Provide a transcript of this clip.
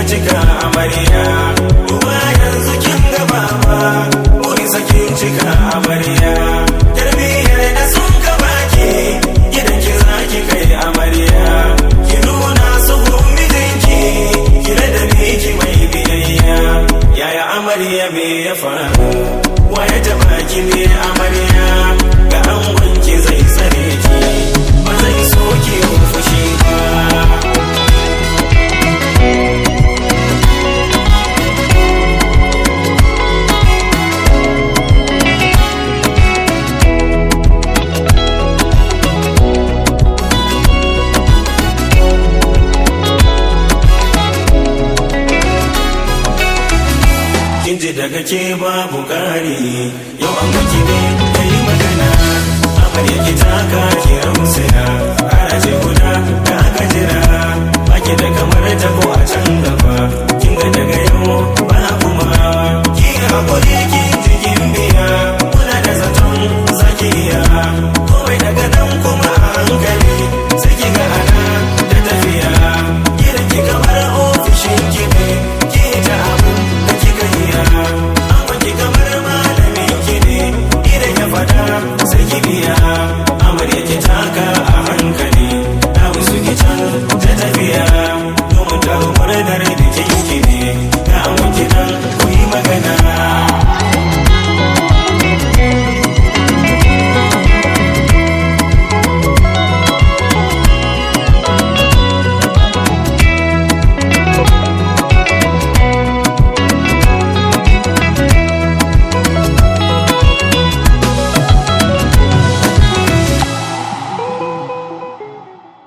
cika amarya. Duba yanzu kin ga baba, burinsa kin cika amarya. Tarbiyyar da sun ka baki, gidan ki za ki kai amarya. Ki nuna su mijinki, ki da miki mai biyayya. Yaya amarya me ya faru? Waye ta baki ne amarya? Ga angonki zai tsare ki, ba zai so ki fushi ba. Kinji daga ke babu ƙari, yau an miki ne ka yi magana. Amarya ki taka ki rausaya, ƙara ce guda da aka jira, baki da kamar ta ko a can gaba.